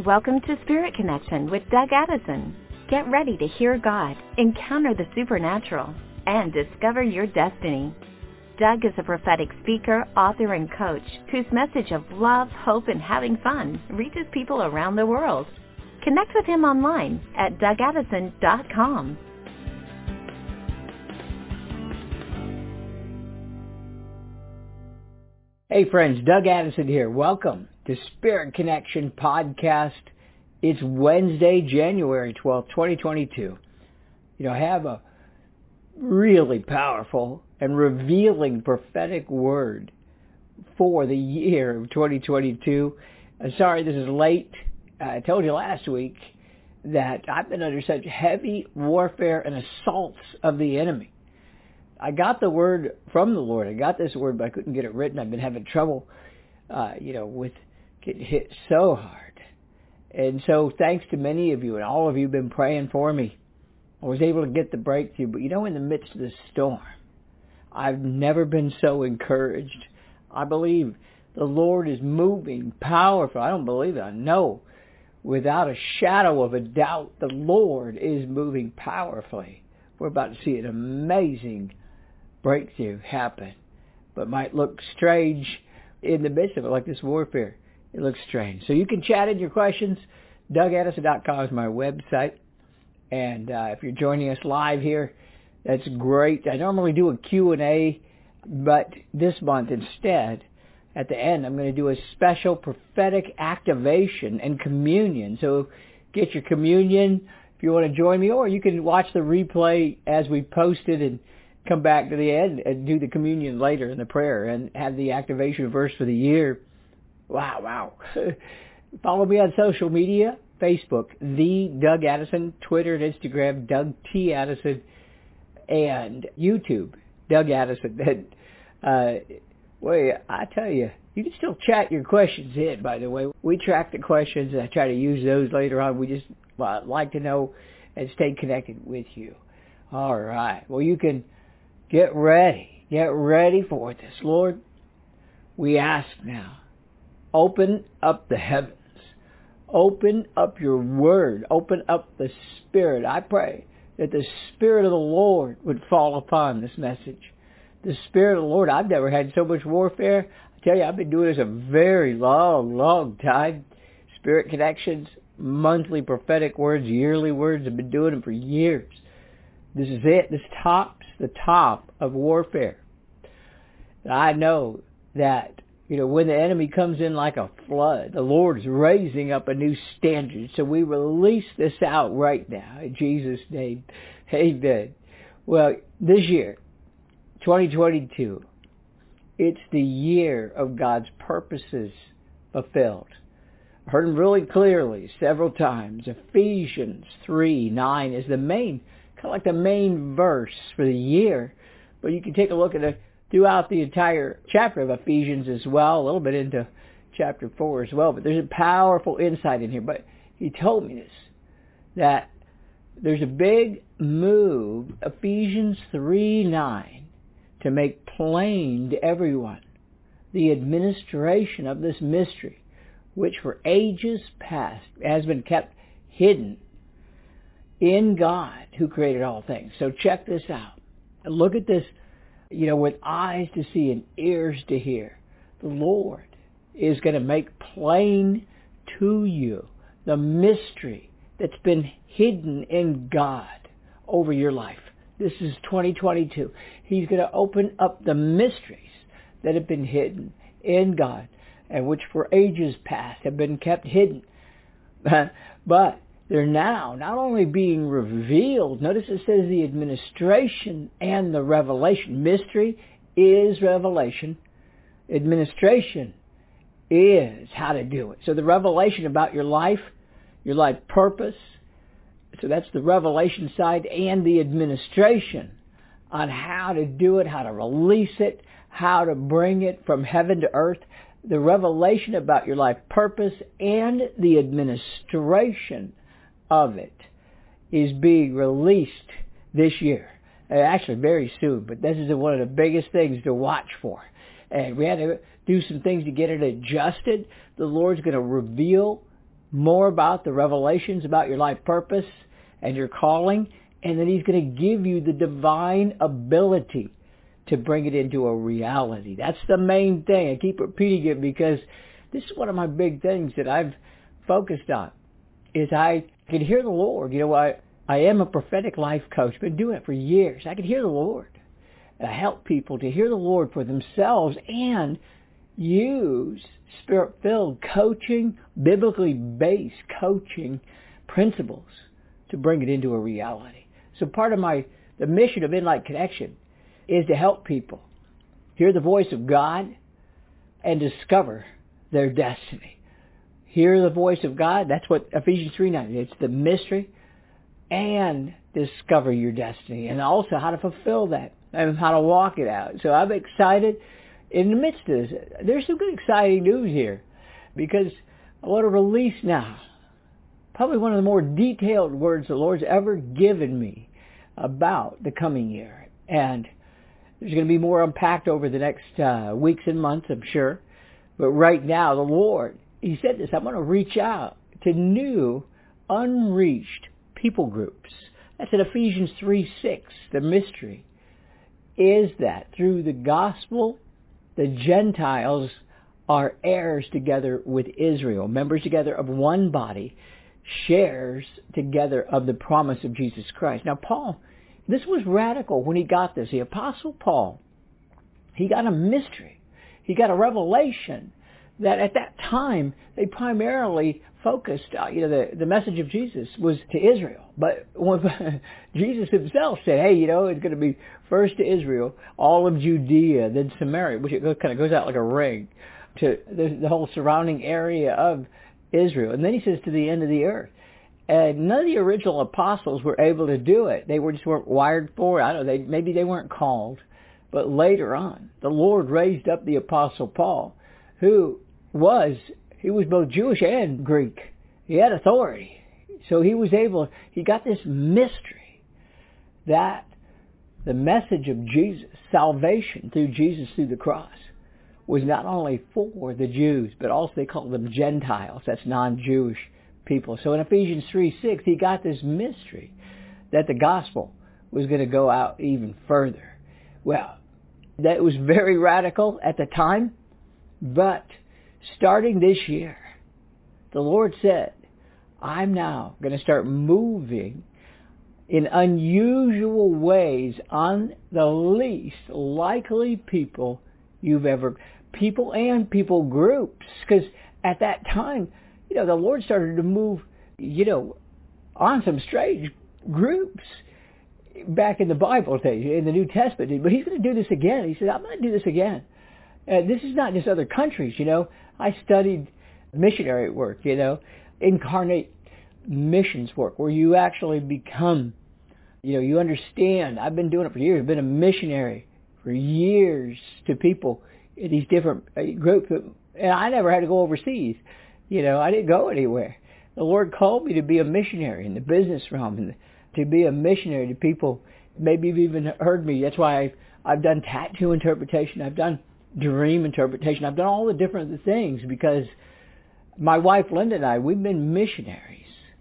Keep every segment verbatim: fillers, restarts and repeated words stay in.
welcome to Spirit Connection with Doug Addison. Get ready to hear God, encounter the supernatural, and discover your destiny. Doug is a prophetic speaker, author, and coach whose message of love, hope, and having fun reaches people around the world. Connect with him online at doug addison dot com. Hey friends, Doug Addison here. Welcome to Spirit Connection Podcast. It's Wednesday, January twelfth, twenty twenty-two. You know, I have a really powerful and revealing prophetic word for the year of twenty twenty-two. I'm sorry this is late. I told you last week that I've been under such heavy warfare and assaults of the enemy. I got the word from the Lord. I got this word, but I couldn't get it written. I've been having trouble, uh, you know, with getting hit so hard. And so thanks to many of you, and all of you have been praying for me, I was able to get the breakthrough. But, you know, in the midst of the storm, I've never been so encouraged. I believe the Lord is moving powerful. I don't believe it. I know without a shadow of a doubt the Lord is moving powerfully. We're about to see an amazing breakthrough happen, but might look strange in the midst of it, like this warfare. It looks strange. So you can chat in your questions. doug addison dot com is my website. And uh, if you're joining us live here, that's great. I normally do a Q and A, but this month instead, at the end, I'm going to do a special prophetic activation and communion. So get your communion if you want to join me, or you can watch the replay as we post it and come back to the end and do the communion later in the prayer and have the activation verse for the year. Wow, wow. Follow me on social media, Facebook, The Doug Addison, Twitter and Instagram, Doug T. Addison, and YouTube, Doug Addison. And, uh, well, I tell you, you can still chat your questions in, by the way. We track the questions, and I try to use those later on. We just well, like to know and stay connected with you. All right. Well, you can get ready. Get ready for this. Lord, we ask now, open up the heavens. Open up your word. Open up the Spirit. I pray that the Spirit of the Lord would fall upon this message. The Spirit of the Lord. I've never had so much warfare. I tell you, I've been doing this a very long, long time. Spirit Connections, monthly prophetic words, yearly words. I've been doing them for years. This is it. This tops the top of warfare. I know that, you know, when the enemy comes in like a flood, the Lord is raising up a new standard. So we release this out right now in Jesus' name. Amen. Well, this year, twenty twenty-two, it's the year of God's purposes fulfilled. I heard him really clearly several times. Ephesians three nine is the main, kind of like the main verse for the year. But you can take a look at it throughout the entire chapter of Ephesians as well, a little bit into chapter four as well. But there's a powerful insight in here. But he told me this, that there's a big move, Ephesians three nine, to make plain to everyone the administration of this mystery, which for ages past has been kept hidden in God who created all things. So check this out. Look at this, you know, with eyes to see and ears to hear. The Lord is going to make plain to you the mystery that's been hidden in God over your life. This is twenty twenty-two. He's going to open up the mysteries that have been hidden in God and which for ages past have been kept hidden. But they're now not only being revealed. Notice it says the administration and the revelation. Mystery is revelation. Administration is how to do it. So the revelation about your life, your life purpose, so that's the revelation side, and the administration on how to do it, how to release it, how to bring it from heaven to earth. The revelation about your life purpose and the administration of it is being released this year. Actually, very soon, but this is one of the biggest things to watch for. And we had to do some things to get it adjusted. The Lord's going to reveal more about the revelations about your life purpose and your calling, and then He's going to give you the divine ability to bring it into a reality. That's the main thing. I keep repeating it because this is one of my big things that I've focused on, is I can hear the Lord. You know, I, I am a prophetic life coach. Been doing it for years. I can hear the Lord. And I help people to hear the Lord for themselves and use Spirit-filled coaching, biblically based coaching principles to bring it into a reality. So part of my, the mission of Inlight Connection is to help people hear the voice of God and discover their destiny. Hear the voice of God. That's what Ephesians three nine is. It's the mystery, and discover your destiny, and also how to fulfill that and how to walk it out. So I'm excited. In the midst of this, there's some good exciting news here, because I want to release now probably one of the more detailed words the Lord's ever given me about the coming year. And there's going to be more unpacked over the next uh, weeks and months, I'm sure. But right now, the Lord, He said this, I'm going to reach out to new, unreached people groups. That's in Ephesians three six. The mystery is that through the gospel, the Gentiles are heirs together with Israel, members together of one body, shares together of the promise of Jesus Christ. Now, Paul, this was radical when he got this. The Apostle Paul, he got a mystery. He got a revelation that at that time they primarily focused, uh, you know, the, the message of Jesus was to Israel. But when Jesus Himself said, hey, you know, it's going to be first to Israel, all of Judea, then Samaria, which it kind of goes out like a ring to the, the whole surrounding area of Israel. And then He says to the end of the earth. And none of the original apostles were able to do it. They were just weren't wired for it. I don't know, they, maybe they weren't called. But later on, the Lord raised up the Apostle Paul, who was, he was both Jewish and Greek. He had authority. So he was able, he got this mystery that the message of Jesus, salvation through Jesus through the cross, was not only for the Jews, but also they called them Gentiles. That's non-Jewish people. So in Ephesians three six, he got this mystery that the gospel was going to go out even further. Well, that was very radical at the time, but starting this year, the Lord said, I'm now going to start moving in unusual ways on the least likely people you've ever, people and people groups. Because at that time, you know, the Lord started to move, you know, on some strange groups back in the Bible days, in the New Testament. But He's going to do this again. He said, I'm going to do this again. And this is not just other countries, you know. I studied missionary work, you know, incarnate missions work, where you actually become, you know, you understand. I've been doing it for years. I've been a missionary for years to people in these different groups. And I never had to go overseas. You know, I didn't go anywhere. The Lord called me to be a missionary in the business realm, and to be a missionary to people. Maybe you've even heard me. That's why I've, I've done tattoo interpretation. I've done dream interpretation. I've done all the different things, because my wife Linda and I, we've been missionaries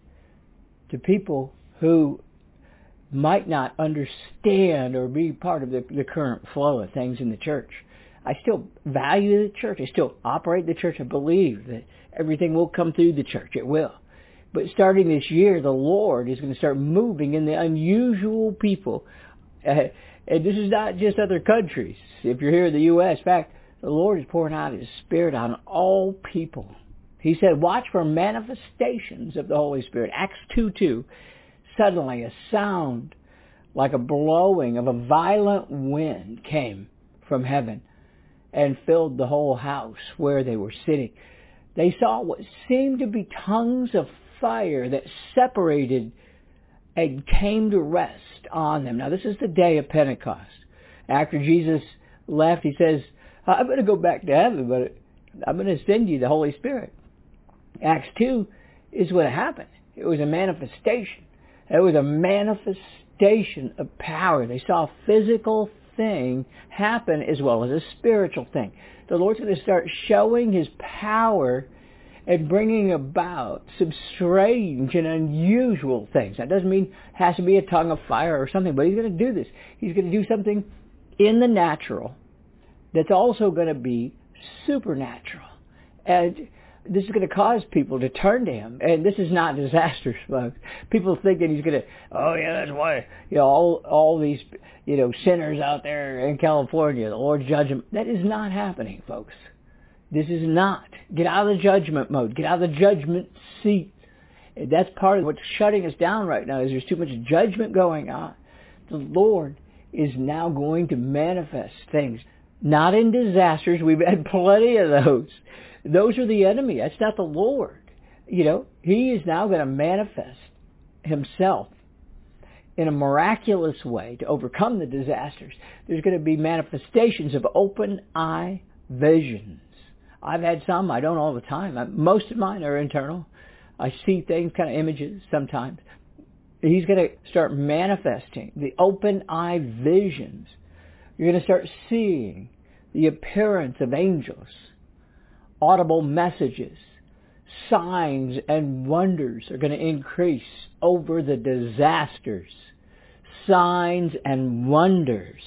to people who might not understand or be part of the, the current flow of things in the church. I still value the church. I still operate the church. I believe that everything will come through the church. It will. But starting this year, the Lord is going to start moving in the unusual people. Uh, and this is not just other countries. If you're here in the U S, in fact, the Lord is pouring out His Spirit on all people. He said, watch for manifestations of the Holy Spirit. Acts two two. Suddenly a sound like a blowing of a violent wind came from heaven and filled the whole house where they were sitting. They saw what seemed to be tongues of fire that separated and came to rest on them. Now, this is the day of Pentecost. After Jesus left, He says, I'm going to go back to heaven, but I'm going to send you the Holy Spirit. Acts two is what happened. It was a manifestation. It was a manifestation of power. They saw a physical thing happen as well as a spiritual thing. The Lord's going to start showing His power and bringing about some strange and unusual things. That doesn't mean it has to be a tongue of fire or something, but he's going to do this. He's going to do something in the natural that's also going to be supernatural. And this is going to cause people to turn to him. And this is not disastrous, folks. People think that he's going to, oh yeah, that's why, you know, all, all these, you know, sinners out there in California, the Lord's judgment. That is not happening, folks. This is not. Get out of the judgment mode. Get out of the judgment seat. And that's part of what's shutting us down right now, is there's too much judgment going on. The Lord is now going to manifest things. Not in disasters. We've had plenty of those. Those are the enemy. That's not the Lord. You know, he is now going to manifest himself in a miraculous way to overcome the disasters. There's going to be manifestations of open eye visions. I've had some. I don't all the time. Most of mine are internal. I see things, kind of images sometimes. He's going to start manifesting the open eye visions. You're going to start seeing the appearance of angels, audible messages, signs and wonders are going to increase over the disasters. Signs and wonders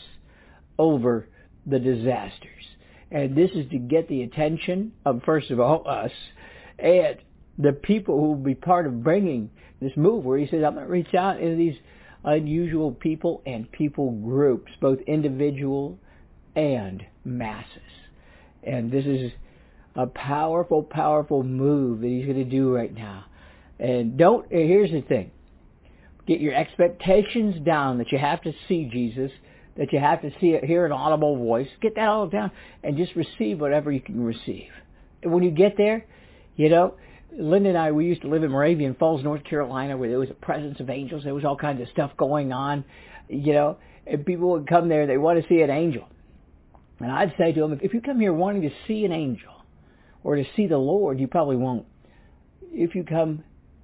over the disasters. And this is to get the attention of, first of all, us and the people who will be part of bringing this move, where he says, I'm going to reach out into these unusual people and people groups, both individual and masses. And this is a powerful, powerful move that he's going to do right now. And don't, here's the thing. Get your expectations down that you have to see Jesus, that you have to see it, hear an audible voice. Get that all down and just receive whatever you can receive. And when you get there, you know, Linda and I, we used to live in Moravian Falls, North Carolina, where there was a presence of angels. There was all kinds of stuff going on, you know, and people would come there, they want to see an angel. And I'd say to them, if you come here wanting to see an angel or to see the Lord, you probably won't. If you come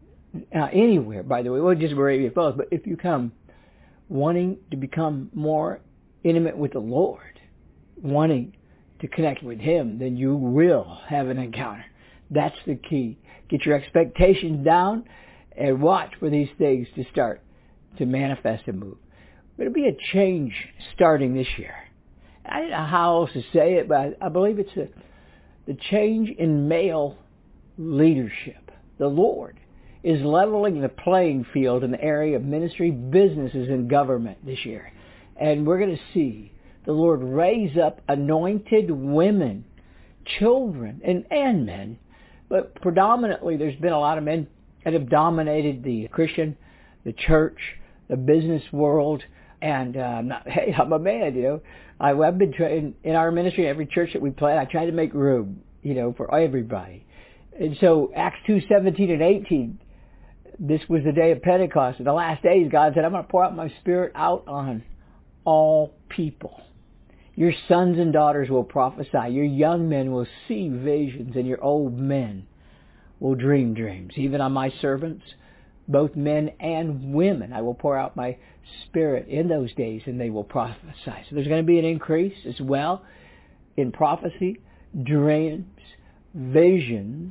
uh, anywhere, by the way, well, just Moravian Falls, but if you come wanting to become more intimate with the Lord, wanting to connect with him, then you will have an encounter. That's the key. Get your expectations down and watch for these things to start to manifest and move. There'll be a change starting this year. I don't know how else to say it, but I believe it's a, the change in male leadership. The Lord is leveling the playing field in the area of ministry, businesses, and government this year. And we're going to see the Lord raise up anointed women, children, and, and men. But predominantly, there's been a lot of men that have dominated the Christian, the church, the business world. And, uh, not, hey, I'm a man, you know. I, I've been trying, in our ministry, every church that we plant, I try to make room, you know, for everybody. And so Acts two seventeen and eighteen, this was the day of Pentecost. In the last days, God said, I'm going to pour out my Spirit out on all people. Your sons and daughters will prophesy. Your young men will see visions, and your old men will dream dreams. Even on my servants, both men and women, I will pour out my Spirit in those days, and they will prophesy. So there's going to be an increase as well in prophecy, dreams, visions.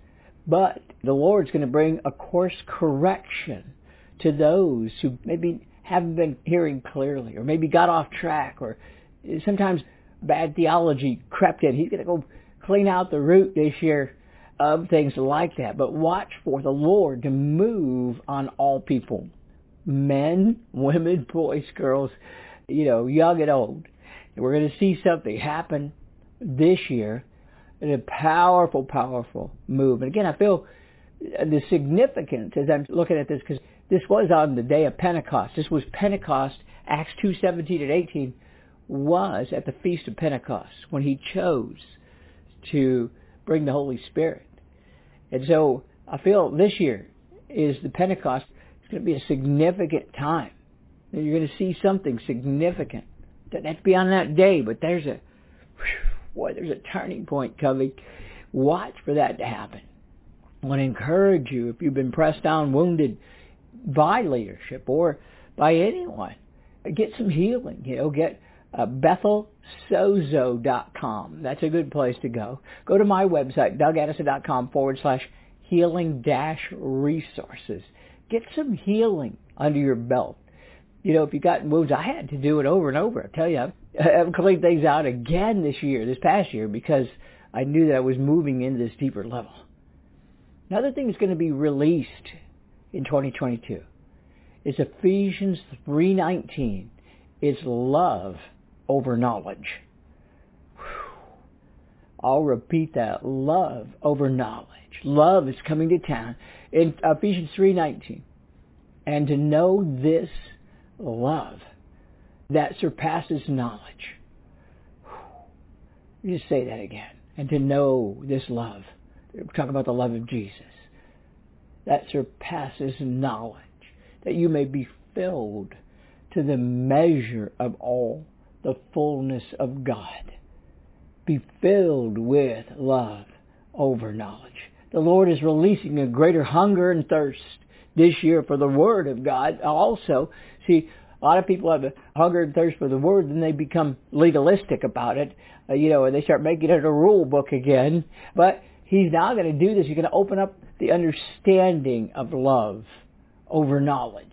But the Lord's going to bring a course correction to those who maybe haven't been hearing clearly, or maybe got off track, or sometimes bad theology crept in. He's going to go clean out the root this year of things like that. But watch for the Lord to move on all people. Men, women, boys, girls, you know, young and old. And we're going to see something happen this year in a powerful, powerful move. And again, I feel the significance as I'm looking at this, because this was on the day of Pentecost. This was Pentecost. Acts two seventeen and eighteen was at the Feast of Pentecost when he chose to bring the Holy Spirit. And so I feel this year is the Pentecost. It's going to be a significant time. You're going to see something significant. Doesn't have to be on that day, but there's a, boy, there's a turning point coming. Watch for that to happen. I want to encourage you, if you've been pressed down, wounded by leadership or by anyone, get some healing. You know, get uh, Bethel Sozo dot com. That's a good place to go. Go to my website, Doug Addison dot com forward slash healing dash resources. Get some healing under your belt. You know, if you got wounds, I had to do it over and over. I tell you, I've, I've cleaned things out again this year, this past year, because I knew that I was moving into this deeper level. Another thing that's going to be released in twenty twenty-two is Ephesians three nineteen. It's love over knowledge. Whew. I'll repeat that. Love over knowledge. Love is coming to town in Ephesians three nineteen. And to know this love that surpasses knowledge. Whew. Just say that again. And to know this love. We're talking about the love of Jesus. That surpasses knowledge. That you may be filled to the measure of all the fullness of God. Be filled with love over knowledge. The Lord is releasing a greater hunger and thirst this year for the Word of God. Also, see, a lot of people have a hunger and thirst for the Word, and they become legalistic about it, uh, you know, and they start making it a rule book again. But He's now going to do this. He's going to open up the understanding of love over knowledge.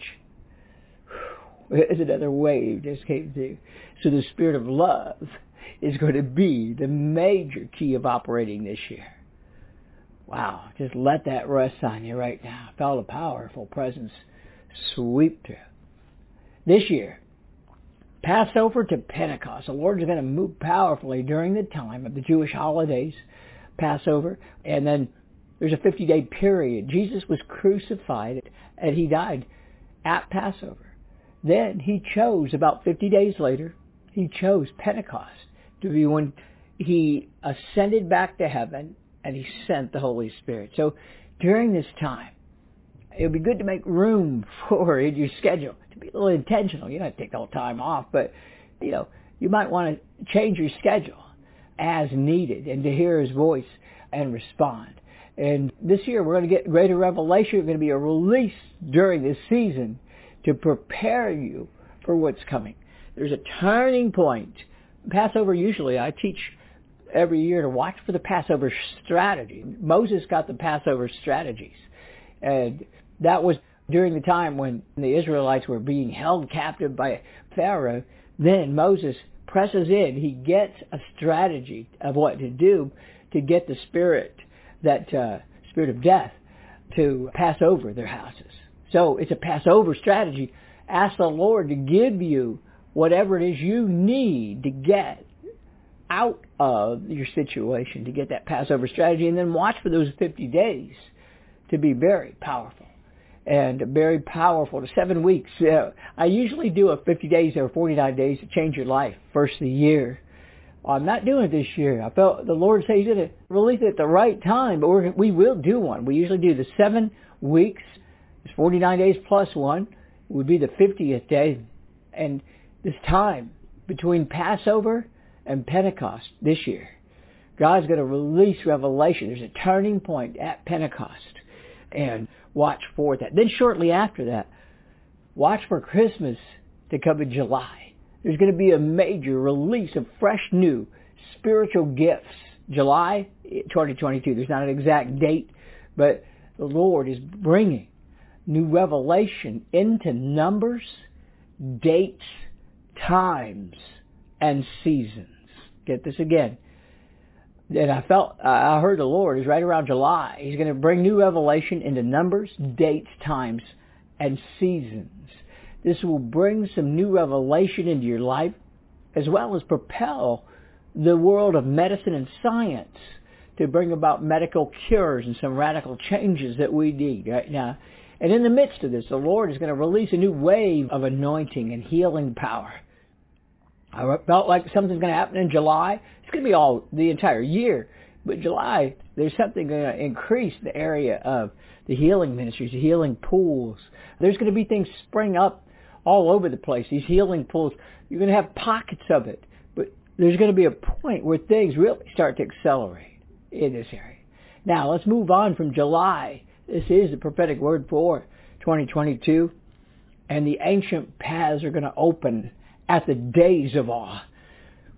There's another wave just came through. So the Spirit of love is going to be the major key of operating this year. Wow, just let that rest on you right now. Felt a powerful presence sweep through. This year, Passover to Pentecost. The Lord is going to move powerfully during the time of the Jewish holidays, Passover, and then there's a fifty-day period. Jesus was crucified and He died at Passover. Then He chose, about fifty days later, He chose Pentecost to be when He ascended back to heaven and He sent the Holy Spirit. So during this time, it would be good to make room for in your schedule, to be a little intentional. You don't have to take the whole time off, but, you know, you might want to change your schedule as needed and to hear His voice and respond. And this year we're going to get greater revelation. We're going to be a release during this season to prepare you for what's coming. There's a turning point. Passover, usually I teach every year to watch for the Passover strategy. Moses got the Passover strategies. And that was during the time when the Israelites were being held captive by Pharaoh. Then Moses presses in. He gets a strategy of what to do to get the spirit, that uh, spirit of death, to pass over their houses. So it's a Passover strategy. Ask the Lord to give you whatever it is you need to get out of your situation, to get that Passover strategy, and then watch for those fifty days to be very powerful. And very powerful, to seven weeks. Uh, I usually do a fifty days or forty-nine days to change your life, first of the year. I'm not doing it this year. I felt the Lord say He's going to release it at the right time, but we're, we will do one. We usually do the seven weeks. It's forty-nine days plus one. It would be the fiftieth day. And this time between Passover and Pentecost this year, God's going to release revelation. There's a turning point at Pentecost. And watch for that. Then shortly after that, watch for Christmas to come in July. There's going to be a major release of fresh new spiritual gifts. July twenty twenty-two. There's not an exact date, but the Lord is bringing new revelation into numbers, dates, times, and seasons. Get this again. And I felt, I heard the Lord is right around July. He's going to bring new revelation into numbers, dates, times, and seasons. This will bring some new revelation into your life, as well as propel the world of medicine and science to bring about medical cures and some radical changes that we need right now. And in the midst of this, the Lord is going to release a new wave of anointing and healing power. I felt like something's going to happen in July. It's going to be all the entire year. But July, there's something going to increase the area of the healing ministries, the healing pools. There's going to be things spring up all over the place, these healing pools. You're going to have pockets of it. But there's going to be a point where things really start to accelerate in this area. Now, let's move on from July. This is the prophetic word for twenty twenty-two. And the ancient paths are going to open at the days of awe.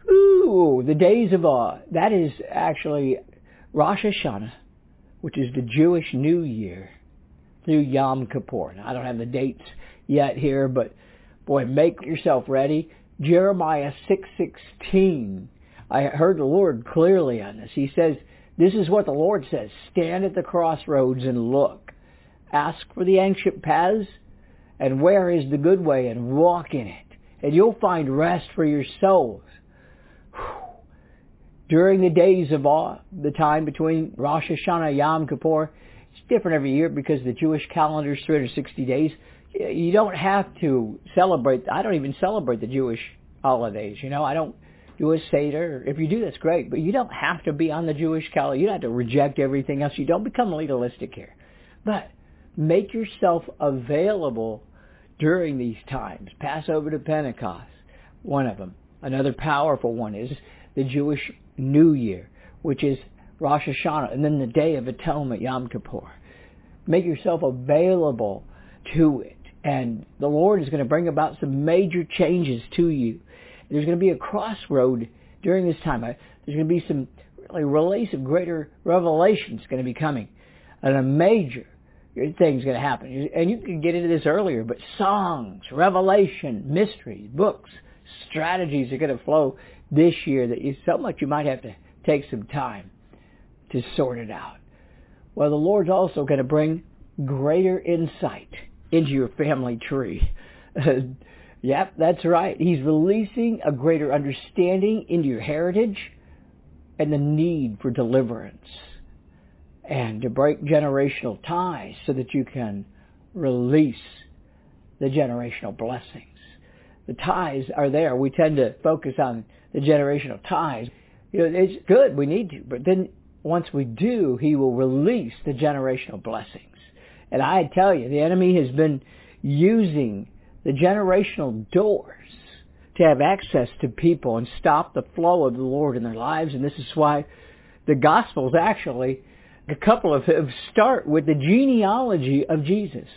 Ooh, the days of awe. That is actually Rosh Hashanah, which is the Jewish New Year, through Yom Kippur. Now, I don't have the dates yet here, but boy, make yourself ready. Jeremiah six sixteen. I heard the Lord clearly on this. He says, this is what the Lord says. Stand at the crossroads and look. Ask for the ancient paths, and where is the good way, and walk in it. And you'll find rest for your souls. Whew. During the days of awe, the time between Rosh Hashanah and Yom Kippur, it's different every year because the Jewish calendar is three hundred sixty days. You don't have to celebrate. I don't even celebrate the Jewish holidays. You know, I don't do a Seder. If you do, that's great. But you don't have to be on the Jewish calendar. You don't have to reject everything else. You don't become legalistic here. But make yourself available during these times. Passover to Pentecost, one of them. Another powerful one is the Jewish New Year, which is Rosh Hashanah, and then the Day of Atonement, Yom Kippur. Make yourself available to it. And the Lord is going to bring about some major changes to you. There's going to be a crossroad during this time. There's going to be some really release of greater revelations going to be coming. And a major thing's going to happen. And you can get into this earlier, but songs, revelation, mysteries, books, strategies are going to flow this year that you so much you might have to take some time to sort it out. Well, the Lord's also going to bring greater insight into your family tree. Yep, that's right. He's releasing a greater understanding into your heritage and the need for deliverance and to break generational ties so that you can release the generational blessings. The ties are there. We tend to focus on the generational ties. You know, it's good. We need to. But then once we do, he will release the generational blessings. And I tell you, the enemy has been using the generational doors to have access to people and stop the flow of the Lord in their lives. And this is why the Gospels actually, a couple of them start with the genealogy of Jesus.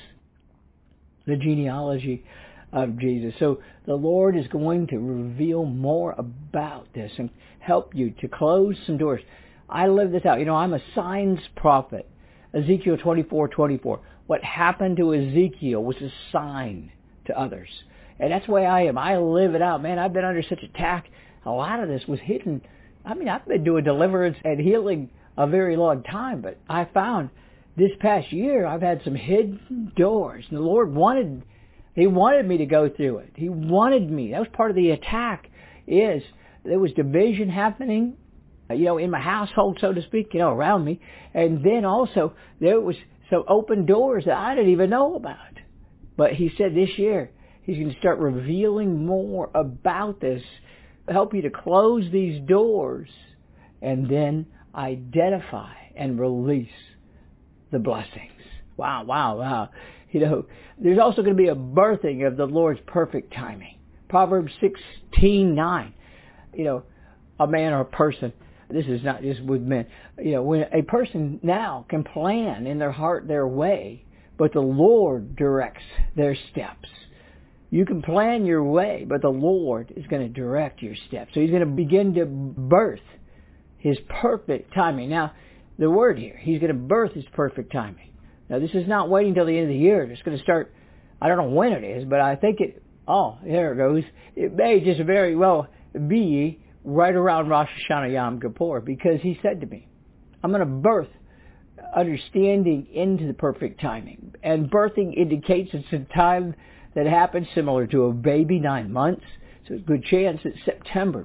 The genealogy of Jesus. So the Lord is going to reveal more about this and help you to close some doors. I live this out. You know, I'm a signs prophet. Ezekiel twenty-four twenty-four. What happened to Ezekiel was a sign to others. And that's the way I am. I live it out. Man, I've been under such attack. A lot of this was hidden. I mean, I've been doing deliverance and healing a very long time, but I found this past year I've had some hidden doors. And the Lord wanted, He wanted me to go through it. He wanted me. That was part of the attack, is there was division happening, you know, in my household, so to speak, you know, around me. And then also there was some open doors that I didn't even know about. But He said this year He's going to start revealing more about this, help you to close these doors, and then identify and release the blessings. Wow, wow, wow. You know, there's also going to be a birthing of the Lord's perfect timing. Proverbs sixteen nine. You know, a man or a person, this is not just with men, you know, when a person now can plan in their heart their way, but the Lord directs their steps. You can plan your way, but the Lord is going to direct your steps. So He's going to begin to birth His perfect timing. Now, the word here, He's going to birth His perfect timing. Now, this is not waiting till the end of the year. It's going to start, I don't know when it is, but I think it, oh, there it goes. It may just very well be right around Rosh Hashanah Yom Kippur, because He said to me, I'm going to birth understanding into the perfect timing. And birthing indicates it's a time that happens similar to a baby, nine months. So it's a good chance that September,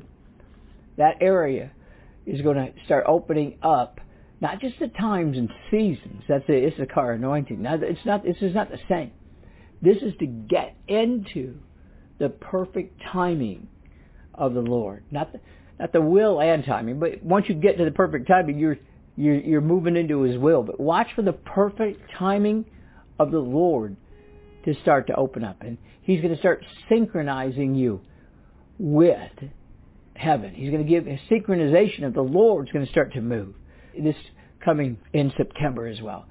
that area is going to start opening up, not just the times and seasons. That's the Issachar anointing. Now, it's not. This is not the same. This is to get into the perfect timing of the Lord, not the, not the will and timing. But once you get to the perfect timing, you're you're you're moving into His will. But watch for the perfect timing of the Lord to start to open up, and He's going to start synchronizing you with heaven. He's going to give a synchronization of the Lord's going to start to move. This coming in September as well.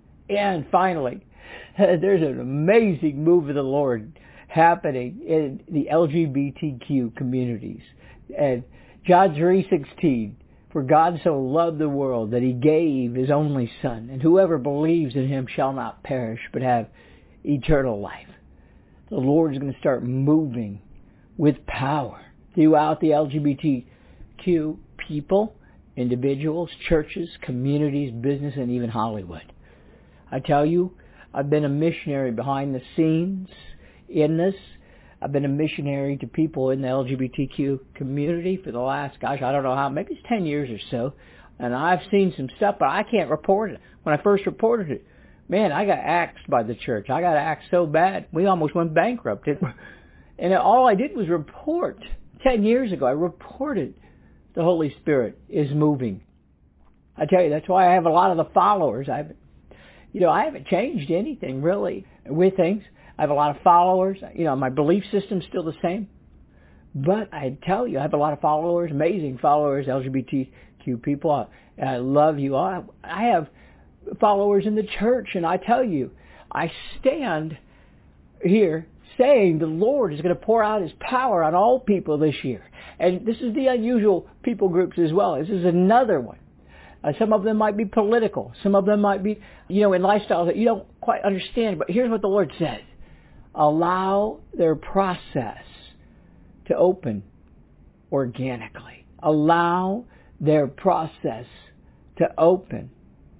And finally, there's an amazing move of the Lord happening in the L G B T Q communities. And John three sixteen, for God so loved the world that he gave his only Son, and whoever believes in him shall not perish but have eternal life. The Lord is going to start moving with power throughout the L G B T Q people, individuals, churches, communities, business, and even Hollywood. I tell you, I've been a missionary behind the scenes in this. I've been a missionary to people in the L G B T Q community for the last, gosh, I don't know how, maybe it's ten years or so. And I've seen some stuff, but I can't report it. When I first reported it, man, I got axed by the church. I got axed so bad, we almost went bankrupt. And all I did was report. Ten years ago, I reported the Holy Spirit is moving. I tell you, that's why I have a lot of the followers. I've, you know, I haven't changed anything really with things. I have a lot of followers. You know, my belief system's still the same. But I tell you, I have a lot of followers, amazing followers, L G B T Q people. I, I love you all. I have followers in the church, and I tell you, I stand here saying the Lord is going to pour out his power on all people this year. And this is the unusual people groups as well. This is another one. Uh, some of them might be political. Some of them might be, you know, in lifestyles that you don't quite understand. But here's what the Lord says. Allow their process to open organically. Allow their process to open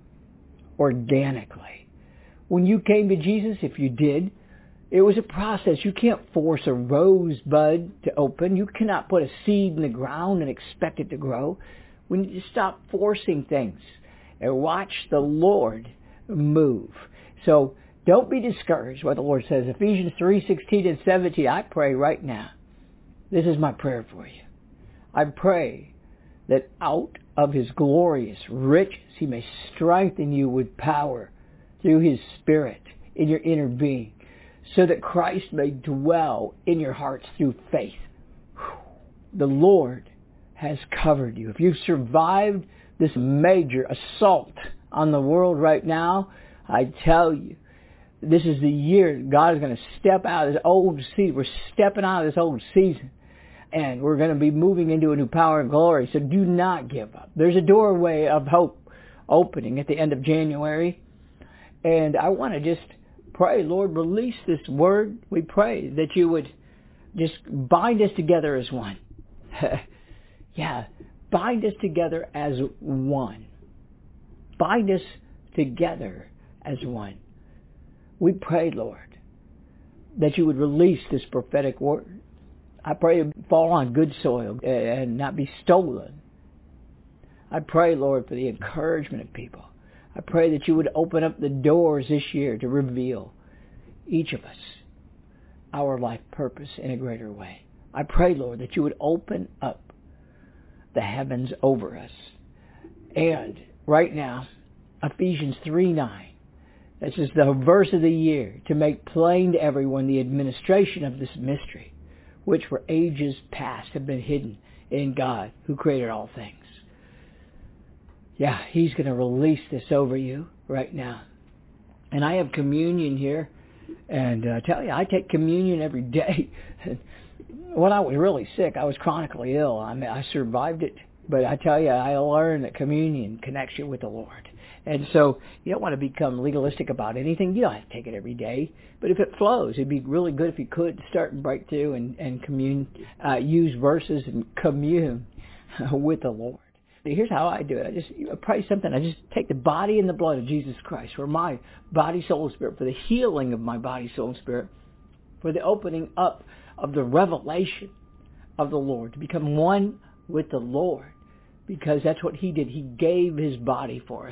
organically. When you came to Jesus, if you did, it was a process. You can't force a rosebud to open. You cannot put a seed in the ground and expect it to grow. We need to stop forcing things and watch the Lord move. So don't be discouraged what the Lord says. Ephesians three sixteen and seventeen, I pray right now. This is my prayer for you. I pray that out of his glorious riches he may strengthen you with power through his Spirit in your inner being, so that Christ may dwell in your hearts through faith. The Lord has covered you. If you've survived this major assault on the world right now, I tell you, this is the year God is going to step out of this old season. We're stepping out of this old season, and we're going to be moving into a new power and glory. So do not give up. There's a doorway of hope opening at the end of January, and I want to just pray, Lord, release this word. We pray that you would just bind us together as one. Yeah, bind us together as one. Bind us together as one. We pray, Lord, that you would release this prophetic word. I pray it fall on good soil and not be stolen. I pray, Lord, for the encouragement of people. I pray that you would open up the doors this year to reveal each of us our life purpose in a greater way. I pray, Lord, that you would open up the heavens over us. And right now, Ephesians three nine, this is the verse of the year, to make plain to everyone the administration of this mystery, which for ages past have been hidden in God who created all things. Yeah, he's going to release this over you right now. And I have communion here. And uh, I tell you, I take communion every day. When I was really sick, I was chronically ill. I mean, I survived it. But I tell you, I learned that communion connects you with the Lord. And so you don't want to become legalistic about anything. You don't have to take it every day. But if it flows, it'd be really good if you could start and break through and, and commune, uh, use verses and commune with the Lord. Here's how I do it. I just I pray something. I just take the body and the blood of Jesus Christ for my body, soul, and spirit, for the healing of my body, soul, and spirit, for the opening up of the revelation of the Lord, to become one with the Lord, because that's what he did. He gave his body for us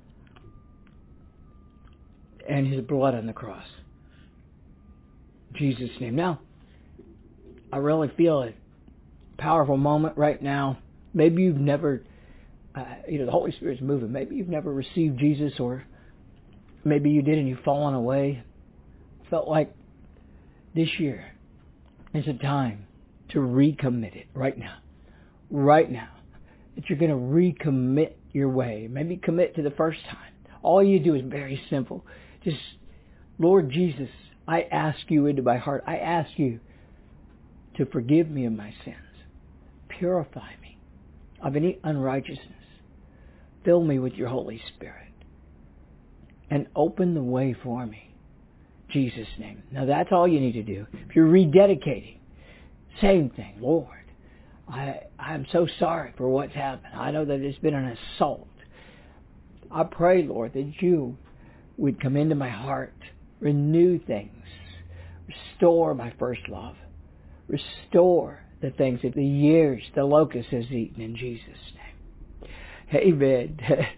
and his blood on the cross. In Jesus' name. Now, I really feel a powerful moment right now. Maybe you've never, uh, you know, the Holy Spirit's moving. Maybe you've never received Jesus, or maybe you did and you've fallen away. Felt like this year is a time to recommit it right now. Right now. That you're going to recommit your way. Maybe commit to the first time. All you do is very simple. Just, Lord Jesus, I ask you into my heart. I ask you to forgive me of my sins. purify me of any unrighteousness. Fill me with your Holy Spirit and open the way for me. In Jesus' name. Now that's all you need to do. If you're rededicating, same thing. Lord, I, I'm so sorry for what's happened. I know that it's been an assault. I pray, Lord, that you would come into my heart, renew things, restore my first love, restore the things that the years the locust has eaten in Jesus' name. Amen.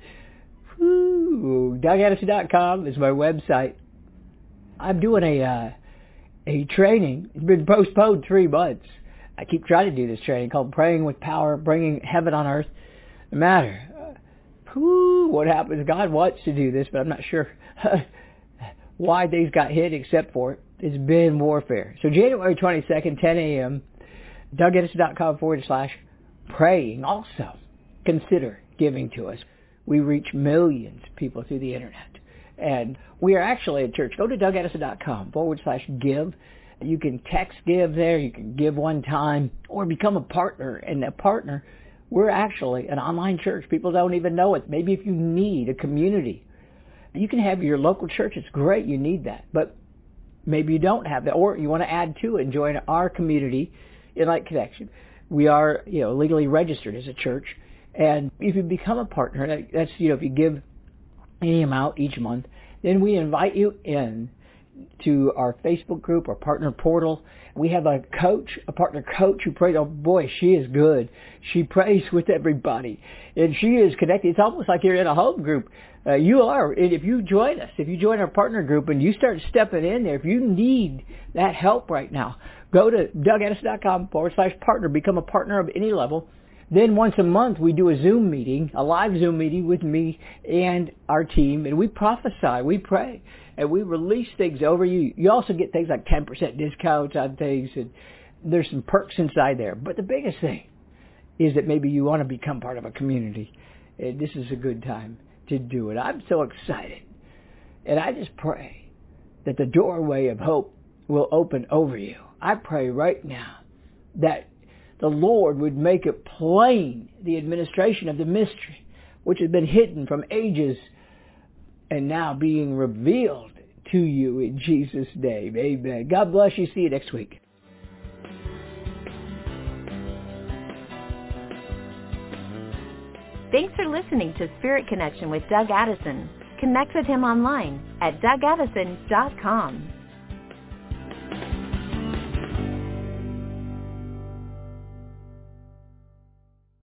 Doug Addison dot com is my website. I'm doing a uh, a training. It's been postponed three months. I keep trying to do this training called Praying with Power, Bringing Heaven on Earth. No matter uh, whoo, what happens, God wants to do this, but I'm not sure why things got hit except for it. It's been warfare. So January twenty-second, ten a.m., Doug Addison dot com forward slash praying. Also, consider giving to us. We reach millions of people through the internet. And we are actually a church. Go to Doug Addison dot com forward slash give. You can text give there. You can give one time or become a partner. And a partner, we're actually an online church. People don't even know it. Maybe if you need a community, you can have your local church. It's great. You need that. But maybe you don't have that, or you want to add to it and join our community in Light Connection. We are, you know, legally registered as a church. And if you become a partner, that's, you know, if you give any amount each month, then we invite you in to our Facebook group, our partner portal. We have a coach, a partner coach who prays. Oh boy, she is good. She prays with everybody, and she is connected. It's almost like you're in a home group. Uh, you are. And if you join us, if you join our partner group and you start stepping in there, if you need that help right now, go to Doug Addison dot com forward slash partner. Become a partner of any level. Then once a month, we do a Zoom meeting, a live Zoom meeting with me and our team, and we prophesy, we pray, and we release things over you. You also get things like ten percent discounts on things, and there's some perks inside there. But the biggest thing is that maybe you want to become part of a community, and this is a good time to do it. I'm so excited, and I just pray that the doorway of hope will open over you. I pray right now that the Lord would make it plain, the administration of the mystery, which has been hidden from ages and now being revealed to you in Jesus' name. Amen. God bless you. See you next week. Thanks for listening to Spirit Connection with Doug Addison. Connect with him online at Doug Addison dot com.